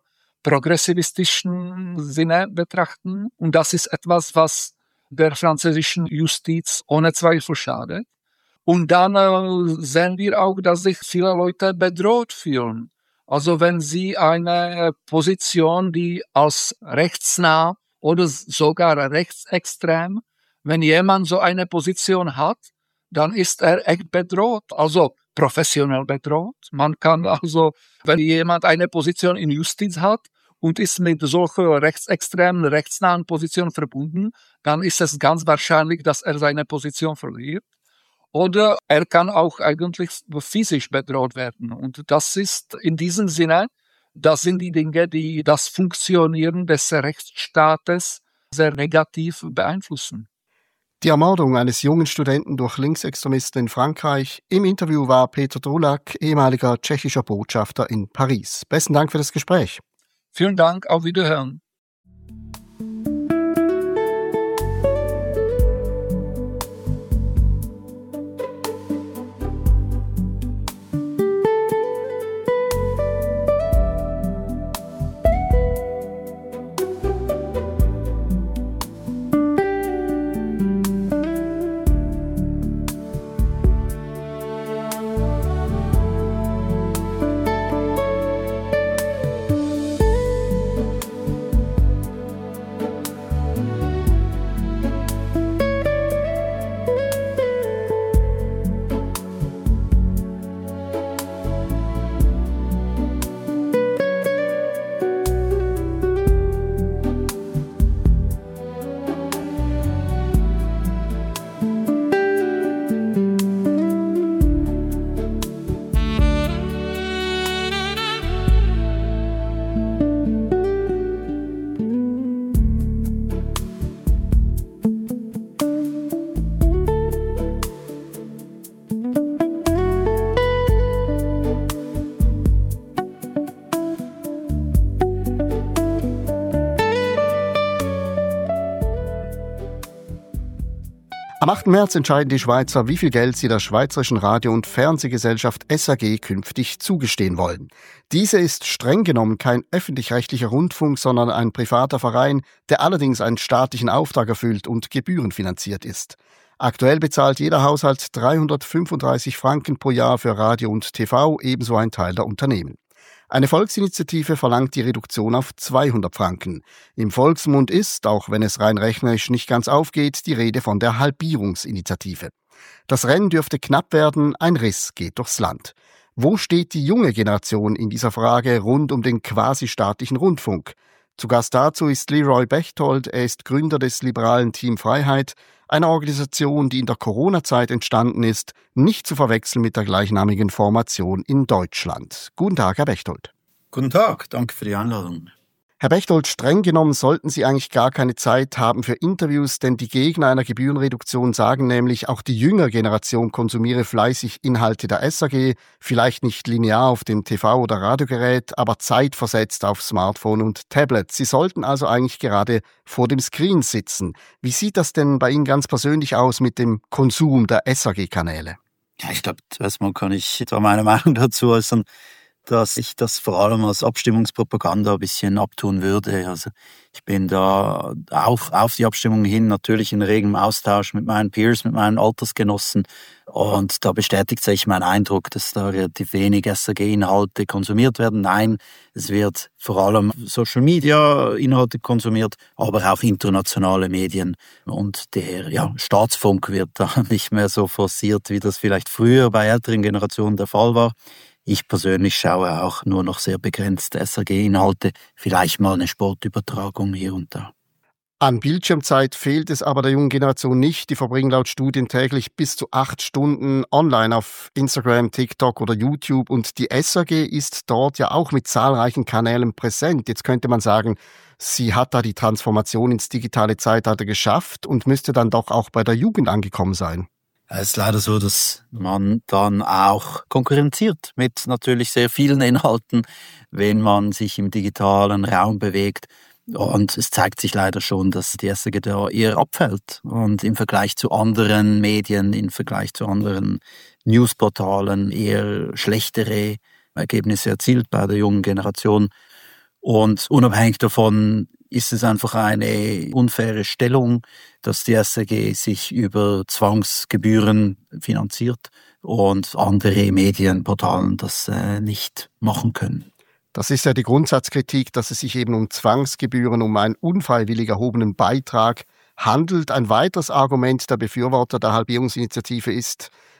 progressivistischen Sinne betrachten. Und das ist etwas, was der französischen Justiz ohne Zweifel schadet. Und dann sehen wir auch, dass sich viele Leute bedroht fühlen. Also wenn sie eine Position, die als rechtsnah oder sogar rechtsextrem, wenn jemand so eine Position hat, dann ist er echt bedroht. Also professionell bedroht. Man kann also, wenn jemand eine Position in Justiz hat und ist mit solcher rechtsextremen, rechtsnahen Position verbunden, dann ist es ganz wahrscheinlich, dass er seine Position verliert. Oder er kann auch eigentlich physisch bedroht werden. Und das ist in diesem Sinne, das sind die Dinge, die das Funktionieren des Rechtsstaates sehr negativ beeinflussen. Die Ermordung eines jungen Studenten durch Linksextremisten in Frankreich. Im Interview war Peter Drulak, ehemaliger tschechischer Botschafter in Paris. Besten Dank für das Gespräch. Vielen Dank, auf Wiederhören. Am 8. März entscheiden die Schweizer, wie viel Geld sie der Schweizerischen Radio- und Fernsehgesellschaft SRG künftig zugestehen wollen. Diese ist streng genommen kein öffentlich-rechtlicher Rundfunk, sondern ein privater Verein, der allerdings einen staatlichen Auftrag erfüllt und gebührenfinanziert ist. Aktuell bezahlt jeder Haushalt 335 Franken pro Jahr für Radio und TV, ebenso ein Teil der Unternehmen. Eine Volksinitiative verlangt die Reduktion auf 200 Franken. Im Volksmund ist, auch wenn es rein rechnerisch nicht ganz aufgeht, die Rede von der Halbierungsinitiative. Das Rennen dürfte knapp werden, ein Riss geht durchs Land. Wo steht die junge Generation in dieser Frage rund um den quasi staatlichen Rundfunk? Zu Gast dazu ist Leroy Bechtold, er ist Gründer des liberalen Team Freiheit, einer Organisation, die in der Corona-Zeit entstanden ist, nicht zu verwechseln mit der gleichnamigen Formation in Deutschland. Guten Tag, Herr Bechtold. Guten Tag, danke für die Einladung. Herr Bechtold, streng genommen sollten Sie eigentlich gar keine Zeit haben für Interviews, denn die Gegner einer Gebührenreduktion sagen nämlich, auch die jüngere Generation konsumiere fleißig Inhalte der SRG, vielleicht nicht linear auf dem TV- oder Radiogerät, aber zeitversetzt auf Smartphone und Tablet. Sie sollten also eigentlich gerade vor dem Screen sitzen. Wie sieht das denn bei Ihnen ganz persönlich aus mit dem Konsum der SRG-Kanäle? Ja, ich glaube, zuerst mal kann ich da meine Meinung dazu äußern, dass ich das vor allem als Abstimmungspropaganda ein bisschen abtun würde. Also ich bin da auch auf die Abstimmung hin natürlich in regem Austausch mit meinen Peers, mit meinen Altersgenossen. Und da bestätigt sich mein Eindruck, dass da relativ wenig SRG-Inhalte konsumiert werden. Nein, es wird vor allem Social-Media-Inhalte konsumiert, aber auch internationale Medien. Und der Staatsfunk wird da nicht mehr so forciert, wie das vielleicht früher bei älteren Generationen der Fall war. Ich persönlich schaue auch nur noch sehr begrenzte SRG-Inhalte, vielleicht mal eine Sportübertragung hier und da. An Bildschirmzeit fehlt es aber der jungen Generation nicht. Die verbringen laut Studien täglich bis zu 8 Stunden online auf Instagram, TikTok oder YouTube. Und die SRG ist dort ja auch mit zahlreichen Kanälen präsent. Jetzt könnte man sagen, sie hat da die Transformation ins digitale Zeitalter geschafft und müsste dann doch auch bei der Jugend angekommen sein. Es ist leider so, dass man dann auch konkurrenziert mit natürlich sehr vielen Inhalten, wenn man sich im digitalen Raum bewegt. Und es zeigt sich leider schon, dass die SRG da eher abfällt. Und im Vergleich zu anderen Medien, im Vergleich zu anderen Newsportalen eher schlechtere Ergebnisse erzielt bei der jungen Generation. Und unabhängig davon ist es einfach eine unfaire Stellung, dass die SRG sich über Zwangsgebühren finanziert und andere Medienportalen das nicht machen können. Das ist ja die Grundsatzkritik, dass es sich eben um Zwangsgebühren, um einen unfreiwillig erhobenen Beitrag handelt. Ein weiteres Argument der Befürworter der Halbierungsinitiative ist,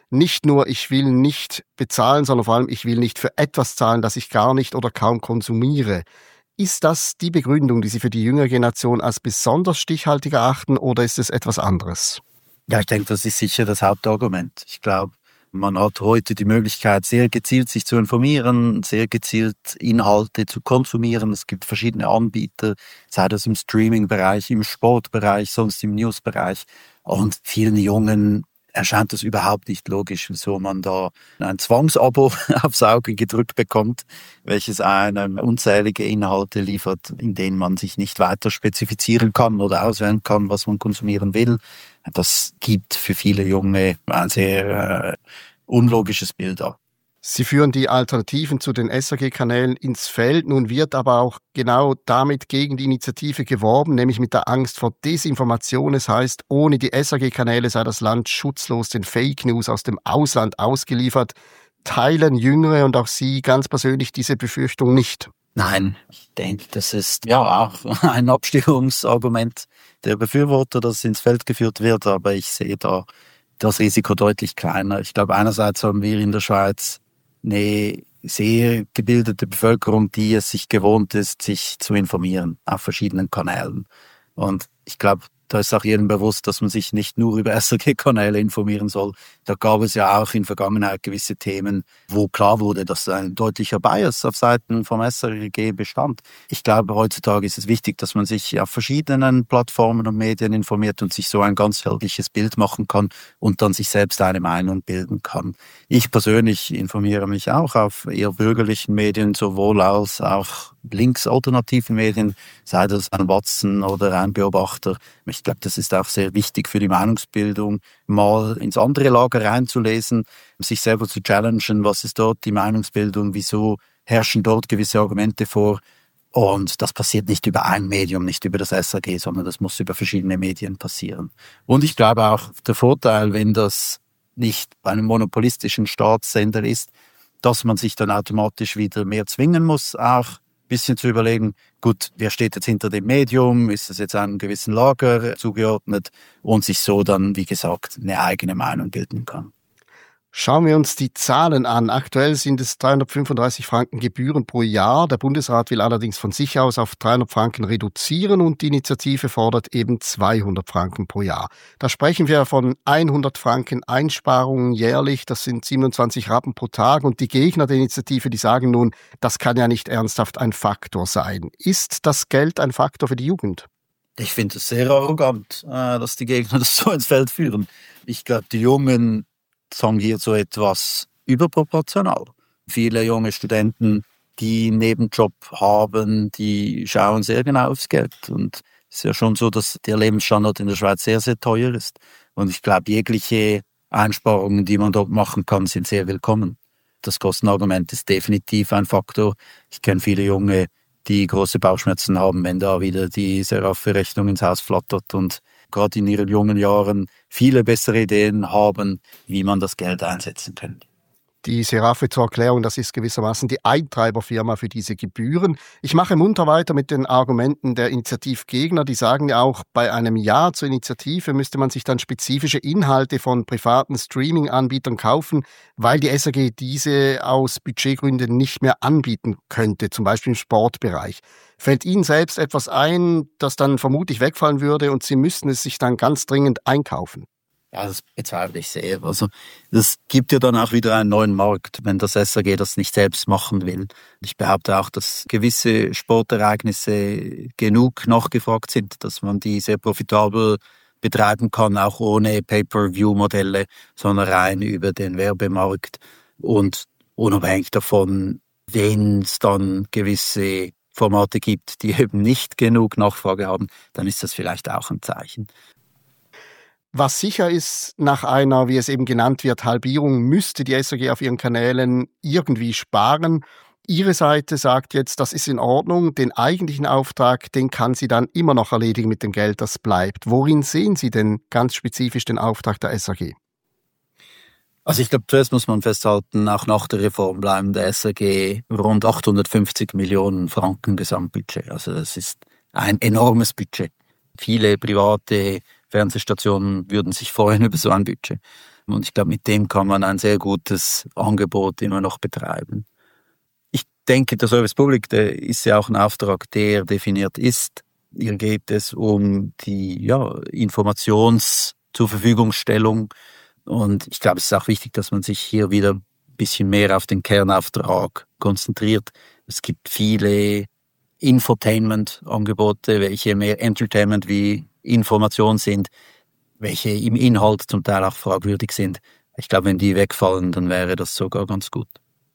nicht nur, ich will nicht bezahlen, sondern vor allem, ich will nicht für etwas zahlen, das ich gar nicht oder kaum konsumiere. Ist das die Begründung, die Sie für die jüngere Generation als besonders stichhaltig erachten, oder ist es etwas anderes? Ja, ich denke, das ist sicher das Hauptargument. Ich glaube, man hat heute die Möglichkeit, sehr gezielt sich zu informieren, sehr gezielt Inhalte zu konsumieren. Es gibt verschiedene Anbieter, sei das im Streaming-Bereich, im Sportbereich, sonst im News-Bereich. Und vielen Jungen erscheint das überhaupt nicht logisch, wieso man da ein Zwangsabo aufs Auge gedrückt bekommt, welches einem unzählige Inhalte liefert, in denen man sich nicht weiter spezifizieren kann oder auswählen kann, was man konsumieren will. Das gibt für viele Junge ein sehr unlogisches Bild ab. Sie führen die Alternativen zu den SRG-Kanälen ins Feld. Nun wird aber auch genau damit gegen die Initiative geworben, nämlich mit der Angst vor Desinformation. Es heißt, ohne die SRG-Kanäle sei das Land schutzlos den Fake News aus dem Ausland ausgeliefert. Teilen Jüngere und auch Sie ganz persönlich diese Befürchtung nicht? Nein, ich denke, das ist ja auch ein Abstimmungsargument der Befürworter, das ins Feld geführt wird, aber ich sehe da das Risiko deutlich kleiner. Ich glaube, einerseits haben wir in der Schweiz eine sehr gebildete Bevölkerung, die es sich gewohnt ist, sich zu informieren auf verschiedenen Kanälen. Und ich glaube, da ist auch jedem bewusst, dass man sich nicht nur über SRG-Kanäle informieren soll. Da gab es ja auch in Vergangenheit gewisse Themen, wo klar wurde, dass ein deutlicher Bias auf Seiten vom SRG bestand. Ich glaube, heutzutage ist es wichtig, dass man sich auf verschiedenen Plattformen und Medien informiert und sich so ein ganzheitliches Bild machen kann und dann sich selbst eine Meinung bilden kann. Ich persönlich informiere mich auch auf eher bürgerlichen Medien, sowohl als auch linksalternativen Medien, sei das ein Watson oder ein Beobachter. Ich glaube, das ist auch sehr wichtig für die Meinungsbildung, mal ins andere Lager reinzulesen, sich selber zu challengen, was ist dort die Meinungsbildung, wieso herrschen dort gewisse Argumente vor. Und das passiert nicht über ein Medium, nicht über das SRG, sondern das muss über verschiedene Medien passieren. Und ich glaube auch, der Vorteil, wenn das nicht bei einem monopolistischen Staatssender ist, dass man sich dann automatisch wieder mehr zwingen muss, auch bisschen zu überlegen, gut, wer steht jetzt hinter dem Medium, ist es jetzt einem gewissen Lager zugeordnet und sich so dann, wie gesagt, eine eigene Meinung bilden kann. Schauen wir uns die Zahlen an. Aktuell sind es 335 Franken Gebühren pro Jahr. Der Bundesrat will allerdings von sich aus auf 300 Franken reduzieren und die Initiative fordert eben 200 Franken pro Jahr. Da sprechen wir von 100 Franken Einsparungen jährlich. Das sind 27 Rappen pro Tag. Und die Gegner der Initiative, die sagen nun, das kann ja nicht ernsthaft ein Faktor sein. Ist das Geld ein Faktor für die Jugend? Ich finde es sehr arrogant, dass die Gegner das so ins Feld führen. Ich glaube, die Jungen sagen hier so etwas überproportional. Viele junge Studenten, die einen Nebenjob haben, die schauen sehr genau aufs Geld. Und es ist ja schon so, dass der Lebensstandard in der Schweiz sehr, sehr teuer ist. Und ich glaube, jegliche Einsparungen, die man dort machen kann, sind sehr willkommen. Das Kostenargument ist definitiv ein Faktor. Ich kenne viele Junge, die große Bauchschmerzen haben, wenn da wieder die Seraphe-Rechnung ins Haus flattert und gerade in ihren jungen Jahren viele bessere Ideen haben, wie man das Geld einsetzen könnte. Die Seraphe zur Erklärung, das ist gewissermaßen die Eintreiberfirma für diese Gebühren. Ich mache munter weiter mit den Argumenten der Initiativgegner. Die sagen ja auch, bei einem Ja zur Initiative müsste man sich dann spezifische Inhalte von privaten Streaming-Anbietern kaufen, weil die SRG diese aus Budgetgründen nicht mehr anbieten könnte, zum Beispiel im Sportbereich. Fällt Ihnen selbst etwas ein, das dann vermutlich wegfallen würde und Sie müssten es sich dann ganz dringend einkaufen? Ja, das bezweifle ich sehr. Also, das gibt ja dann auch wieder einen neuen Markt, wenn das SRG das nicht selbst machen will. Ich behaupte auch, dass gewisse Sportereignisse genug nachgefragt sind, dass man die sehr profitabel betreiben kann, auch ohne Pay-per-View-Modelle, sondern rein über den Werbemarkt. Und unabhängig davon, wenn es dann gewisse Formate gibt, die eben nicht genug Nachfrage haben, dann ist das vielleicht auch ein Zeichen. Was sicher ist, nach einer, wie es eben genannt wird, Halbierung müsste die SRG auf ihren Kanälen irgendwie sparen. Ihre Seite sagt jetzt, das ist in Ordnung, den eigentlichen Auftrag, den kann sie dann immer noch erledigen mit dem Geld, das bleibt. Worin sehen Sie denn ganz spezifisch den Auftrag der SRG? Also ich glaube, zuerst muss man festhalten, auch nach der Reform bleiben der SRG rund 850 Millionen Franken Gesamtbudget. Also das ist ein enormes Budget. Viele private Fernsehstationen würden sich freuen über so ein Budget. Und ich glaube, mit dem kann man ein sehr gutes Angebot immer noch betreiben. Ich denke, der Service Public, der ist ja auch ein Auftrag, der definiert ist. Hier geht es um die Informations-Zur-Verfügungstellung. Und ich glaube, es ist auch wichtig, dass man sich hier wieder ein bisschen mehr auf den Kernauftrag konzentriert. Es gibt viele Infotainment-Angebote, welche mehr Entertainment wie Information sind, welche im Inhalt zum Teil auch fragwürdig sind. Ich glaube, wenn die wegfallen, dann wäre das sogar ganz gut.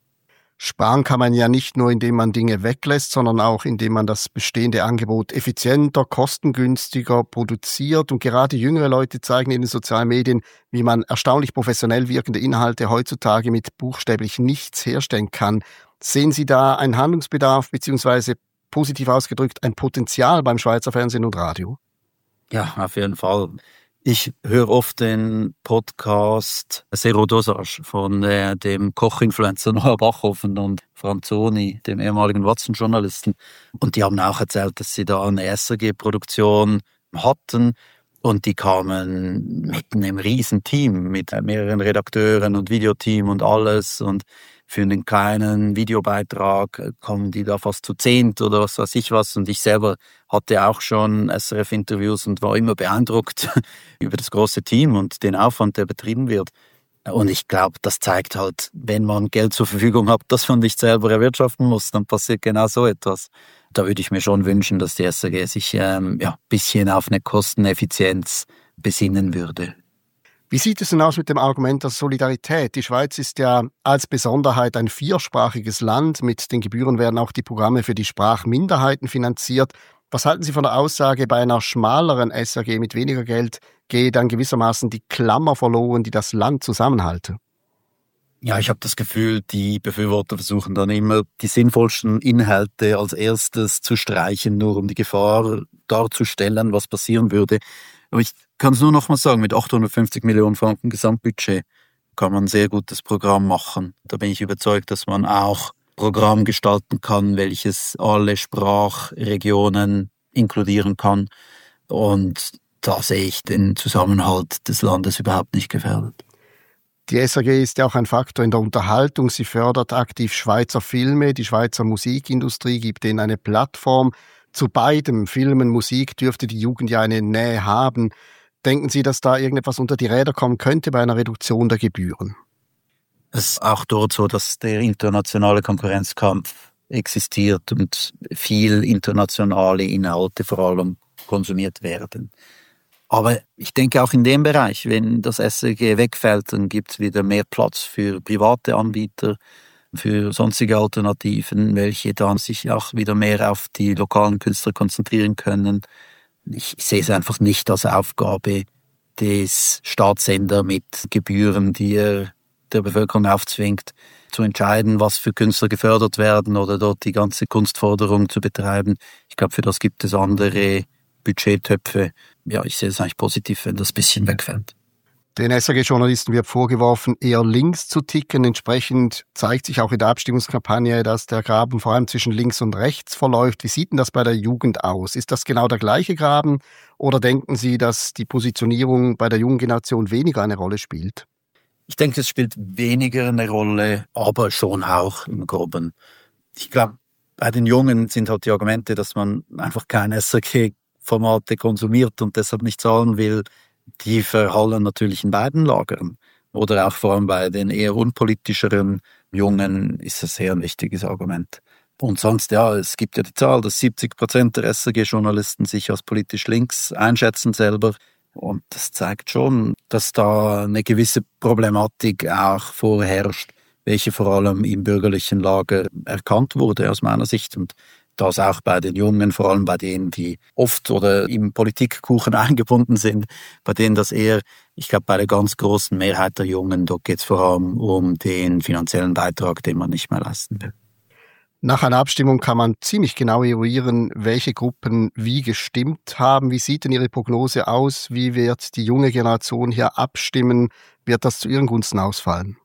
Sparen kann man ja nicht nur, indem man Dinge weglässt, sondern auch, indem man das bestehende Angebot effizienter, kostengünstiger produziert. Und gerade jüngere Leute zeigen in den sozialen Medien, wie man erstaunlich professionell wirkende Inhalte heutzutage mit buchstäblich nichts herstellen kann. Sehen Sie da einen Handlungsbedarf, beziehungsweise positiv ausgedrückt ein Potenzial beim Schweizer Fernsehen und Radio? Ja, auf jeden Fall. Ich höre oft den Podcast Zero Dosage von dem Kochinfluencer Noah Bachhofen und Franzoni, dem ehemaligen Watson-Journalisten. Und die haben auch erzählt, dass sie da eine SRG-Produktion hatten. Und die kamen mit einem riesen Team, mit mehreren Redakteuren und Videoteam und alles. Und für einen kleinen Videobeitrag kommen die da fast zu 10 oder was weiß ich was. Und ich selber hatte auch schon SRF-Interviews und war immer beeindruckt über das große Team und den Aufwand, der betrieben wird. Und ich glaube, das zeigt halt, wenn man Geld zur Verfügung hat, das man nicht selber erwirtschaften muss, dann passiert genau so etwas. Da würde ich mir schon wünschen, dass die SRG sich ein bisschen auf eine Kosteneffizienz besinnen würde. Wie sieht es denn aus mit dem Argument der Solidarität? Die Schweiz ist ja als Besonderheit ein viersprachiges Land. Mit den Gebühren werden auch die Programme für die Sprachminderheiten finanziert. Was halten Sie von der Aussage, bei einer schmaleren SRG mit weniger Geld gehe dann gewissermaßen die Klammer verloren, die das Land zusammenhalte? Ja, ich habe das Gefühl, die Befürworter versuchen dann immer, die sinnvollsten Inhalte als erstes zu streichen, nur um die Gefahr darzustellen, was passieren würde. Aber ich kann es nur noch mal sagen, mit 850 Millionen Franken Gesamtbudget kann man ein sehr gutes Programm machen. Da bin ich überzeugt, dass man auch Programm gestalten kann, welches alle Sprachregionen inkludieren kann. Und da sehe ich den Zusammenhalt des Landes überhaupt nicht gefährdet. Die SRG ist ja auch ein Faktor in der Unterhaltung. Sie fördert aktiv Schweizer Filme. Die Schweizer Musikindustrie gibt ihnen eine Plattform. Zu beidem, Filmen, Musik, dürfte die Jugend ja eine Nähe haben. Denken Sie, dass da irgendetwas unter die Räder kommen könnte bei einer Reduktion der Gebühren? Es ist auch dort so, dass der internationale Konkurrenzkampf existiert und viel internationale Inhalte vor allem konsumiert werden. Aber ich denke auch in dem Bereich, wenn das SRG wegfällt, dann gibt es wieder mehr Platz für private Anbieter, für sonstige Alternativen, welche dann sich auch wieder mehr auf die lokalen Künstler konzentrieren können. Ich sehe es einfach nicht als Aufgabe des Staatssender mit Gebühren, die er der Bevölkerung aufzwingt, zu entscheiden, was für Künstler gefördert werden oder dort die ganze Kunstförderung zu betreiben. Ich glaube, für das gibt es andere Budgettöpfe. Ja, ich sehe es eigentlich positiv, wenn das ein bisschen wegfällt. Den SRG-Journalisten wird vorgeworfen, eher links zu ticken. Entsprechend zeigt sich auch in der Abstimmungskampagne, dass der Graben vor allem zwischen links und rechts verläuft. Wie sieht denn das bei der Jugend aus? Ist das genau der gleiche Graben oder denken Sie, dass die Positionierung bei der jungen Generation weniger eine Rolle spielt? Ich denke, es spielt weniger eine Rolle, aber schon auch im Groben. Ich glaube, bei den Jungen sind halt die Argumente, dass man einfach keine SRG-Formate konsumiert und deshalb nicht zahlen will, die verhallen natürlich in beiden Lagern. Oder auch vor allem bei den eher unpolitischeren Jungen ist das sehr ein wichtiges Argument. Und sonst, ja, es gibt ja die Zahl, dass 70% der SRG-Journalisten sich als politisch links einschätzen selber. Und das zeigt schon, dass da eine gewisse Problematik auch vorherrscht, welche vor allem im bürgerlichen Lager erkannt wurde aus meiner Sicht. Und das auch bei den Jungen, vor allem bei denen, die oft oder im Politikkuchen eingebunden sind, bei denen das eher, ich glaube, bei der ganz großen Mehrheit der Jungen, dort geht es vor allem um den finanziellen Beitrag, den man nicht mehr leisten will. Nach einer Abstimmung kann man ziemlich genau eruieren, welche Gruppen wie gestimmt haben. Wie sieht denn Ihre Prognose aus? Wie wird die junge Generation hier abstimmen? Wird das zu ihren Gunsten ausfallen?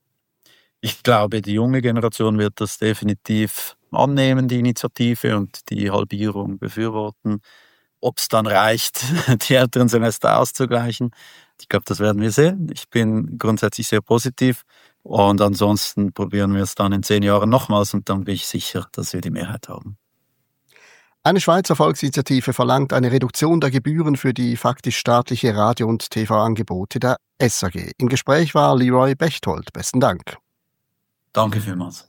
Ich glaube, die junge Generation wird das definitiv annehmen, die Initiative, und die Halbierung befürworten. Ob es dann reicht, die älteren Semester auszugleichen, ich glaube, das werden wir sehen. Ich bin grundsätzlich sehr positiv und ansonsten probieren wir es dann in 10 Jahren nochmals und dann bin ich sicher, dass wir die Mehrheit haben. Eine Schweizer Volksinitiative verlangt eine Reduktion der Gebühren für die faktisch staatliche Radio- und TV-Angebote der SRG. Im Gespräch war Leroy Bechtold. Besten Dank. Danke vielmals.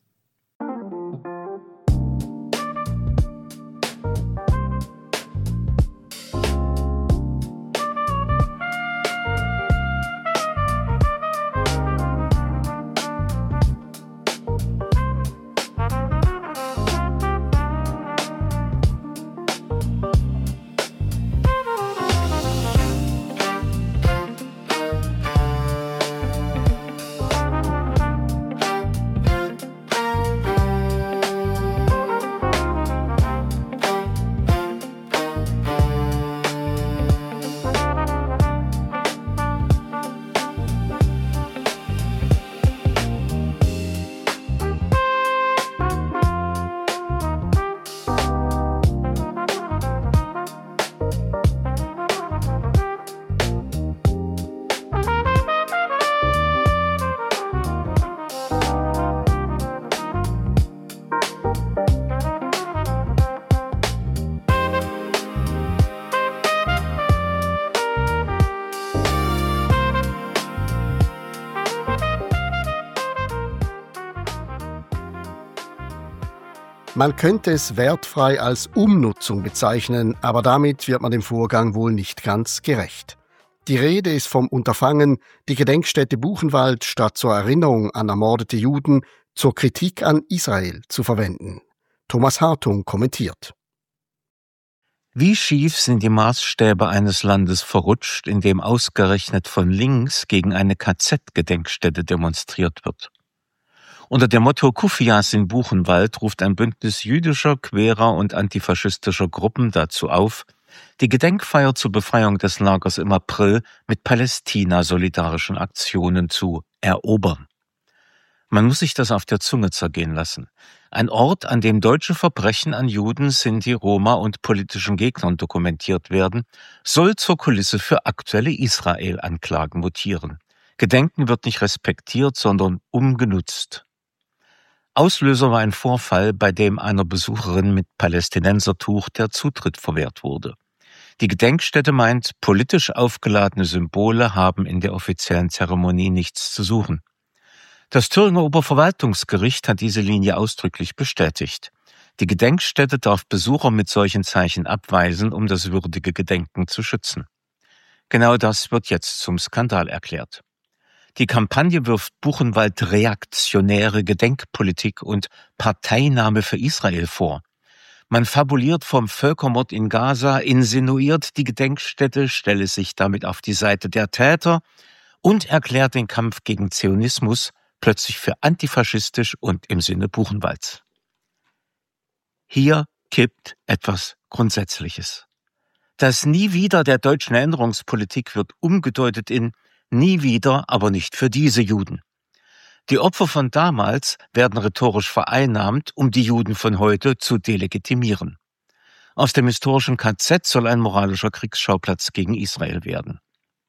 Man könnte es wertfrei als Umnutzung bezeichnen, aber damit wird man dem Vorgang wohl nicht ganz gerecht. Die Rede ist vom Unterfangen, die Gedenkstätte Buchenwald statt zur Erinnerung an ermordete Juden zur Kritik an Israel zu verwenden. Thomas Hartung kommentiert. Wie schief sind die Maßstäbe eines Landes verrutscht, in dem ausgerechnet von links gegen eine KZ-Gedenkstätte demonstriert wird. Unter dem Motto Kufias in Buchenwald ruft ein Bündnis jüdischer, queerer und antifaschistischer Gruppen dazu auf, die Gedenkfeier zur Befreiung des Lagers im April mit Palästina-solidarischen Aktionen zu erobern. Man muss sich das auf der Zunge zergehen lassen. Ein Ort, an dem deutsche Verbrechen an Juden, Sinti, Roma und politischen Gegnern dokumentiert werden, soll zur Kulisse für aktuelle Israel-Anklagen mutieren. Gedenken wird nicht respektiert, sondern umgenutzt. Auslöser war ein Vorfall, bei dem einer Besucherin mit Palästinensertuch der Zutritt verwehrt wurde. Die Gedenkstätte meint, politisch aufgeladene Symbole haben in der offiziellen Zeremonie nichts zu suchen. Das Thüringer Oberverwaltungsgericht hat diese Linie ausdrücklich bestätigt. Die Gedenkstätte darf Besucher mit solchen Zeichen abweisen, um das würdige Gedenken zu schützen. Genau das wird jetzt zum Skandal erklärt. Die Kampagne wirft Buchenwald reaktionäre Gedenkpolitik und Parteinahme für Israel vor. Man fabuliert vom Völkermord in Gaza, insinuiert, die Gedenkstätte stelle sich damit auf die Seite der Täter und erklärt den Kampf gegen Zionismus plötzlich für antifaschistisch und im Sinne Buchenwalds. Hier kippt etwas Grundsätzliches. Das Nie wieder der deutschen Erinnerungspolitik wird umgedeutet in Nie wieder, aber nicht für diese Juden. Die Opfer von damals werden rhetorisch vereinnahmt, um die Juden von heute zu delegitimieren. Aus dem historischen KZ soll ein moralischer Kriegsschauplatz gegen Israel werden.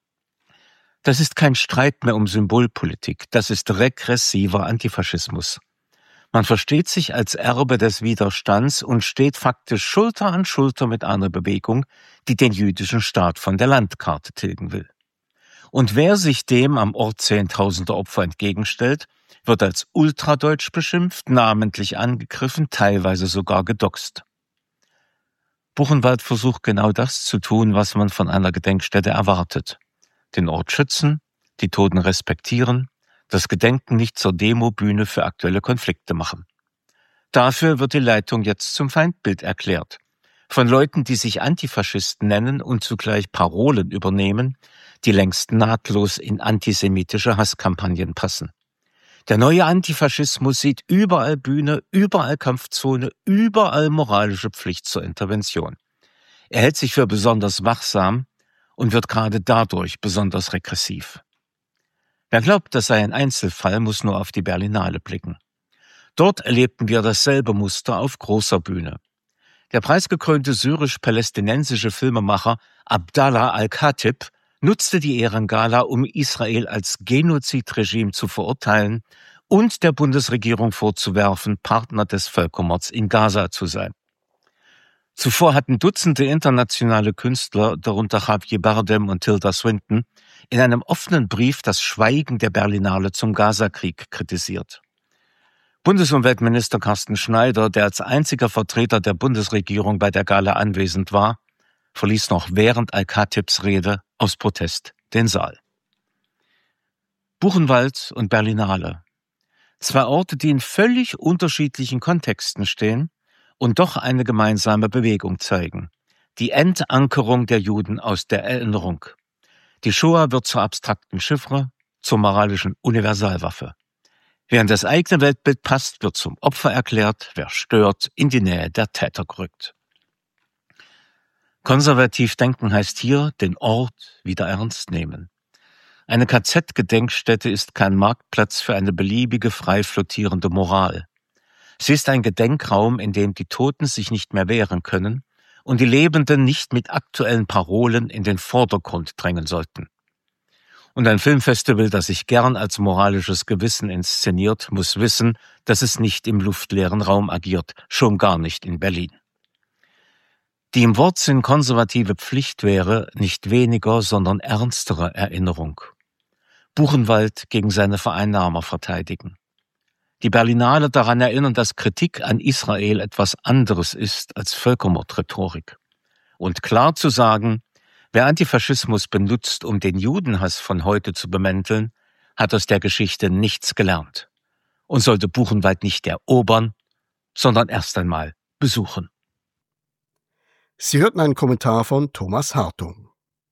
Das ist kein Streit mehr um Symbolpolitik, das ist regressiver Antifaschismus. Man versteht sich als Erbe des Widerstands und steht faktisch Schulter an Schulter mit einer Bewegung, die den jüdischen Staat von der Landkarte tilgen will. Und wer sich dem am Ort zehntausender Opfer entgegenstellt, wird als ultradeutsch beschimpft, namentlich angegriffen, teilweise sogar gedoxt. Buchenwald versucht genau das zu tun, was man von einer Gedenkstätte erwartet. Den Ort schützen, die Toten respektieren, das Gedenken nicht zur Demobühne für aktuelle Konflikte machen. Dafür wird die Leitung jetzt zum Feindbild erklärt. Von Leuten, die sich Antifaschisten nennen und zugleich Parolen übernehmen, die längst nahtlos in antisemitische Hasskampagnen passen. Der neue Antifaschismus sieht überall Bühne, überall Kampfzone, überall moralische Pflicht zur Intervention. Er hält sich für besonders wachsam und wird gerade dadurch besonders regressiv. Wer glaubt, das sei ein Einzelfall, muss nur auf die Berlinale blicken. Dort erlebten wir dasselbe Muster auf großer Bühne. Der preisgekrönte syrisch-palästinensische Filmemacher Abdallah Al-Khatib nutzte die Ehrengala, um Israel als Genozidregime zu verurteilen und der Bundesregierung vorzuwerfen, Partner des Völkermords in Gaza zu sein. Zuvor hatten Dutzende internationale Künstler, darunter Javier Bardem und Tilda Swinton, in einem offenen Brief das Schweigen der Berlinale zum Gazakrieg kritisiert. Bundesumweltminister Carsten Schneider, der als einziger Vertreter der Bundesregierung bei der Gala anwesend war, verließ noch während Al-Khatibs Rede aus Protest den Saal. Buchenwald und Berlinale. Zwei Orte, die in völlig unterschiedlichen Kontexten stehen und doch eine gemeinsame Bewegung zeigen. Die Entankerung der Juden aus der Erinnerung. Die Shoah wird zur abstrakten Chiffre, zur moralischen Universalwaffe. Während das eigene Weltbild passt, wird zum Opfer erklärt, wer stört, in die Nähe der Täter gerückt. Konservativ denken heißt hier, den Ort wieder ernst nehmen. Eine KZ-Gedenkstätte ist kein Marktplatz für eine beliebige, frei flottierende Moral. Sie ist ein Gedenkraum, in dem die Toten sich nicht mehr wehren können und die Lebenden nicht mit aktuellen Parolen in den Vordergrund drängen sollten. Und ein Filmfestival, das sich gern als moralisches Gewissen inszeniert, muss wissen, dass es nicht im luftleeren Raum agiert, schon gar nicht in Berlin. Die im Wortsinn konservative Pflicht wäre nicht weniger, sondern ernstere Erinnerung. Buchenwald gegen seine Vereinnahmer verteidigen. Die Berlinale daran erinnern, dass Kritik an Israel etwas anderes ist als Völkermordrhetorik. Und klar zu sagen, wer Antifaschismus benutzt, um den Judenhass von heute zu bemänteln, hat aus der Geschichte nichts gelernt und sollte Buchenwald nicht erobern, sondern erst einmal besuchen. Sie hörten einen Kommentar von Thomas Hartung.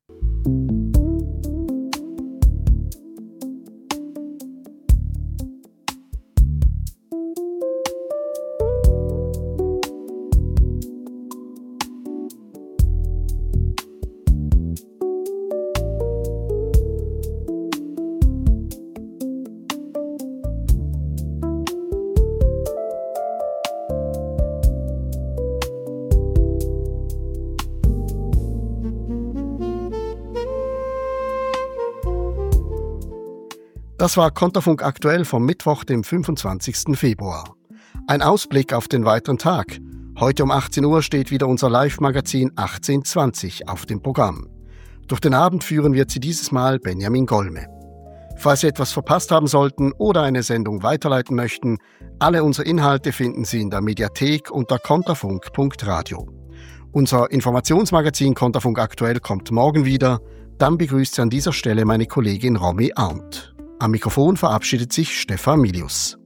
Das war Konterfunk aktuell vom Mittwoch, dem 25. Februar. Ein Ausblick auf den weiteren Tag. Heute um 18 Uhr steht wieder unser Live-Magazin 1820 auf dem Programm. Durch den Abend führen wird sie dieses Mal Benjamin Golme. Falls Sie etwas verpasst haben sollten oder eine Sendung weiterleiten möchten, alle unsere Inhalte finden Sie in der Mediathek unter konterfunk.radio. Unser Informationsmagazin Konterfunk aktuell kommt morgen wieder. Dann begrüßt Sie an dieser Stelle meine Kollegin Romy Arndt. Am Mikrofon verabschiedet sich Stefan Milius.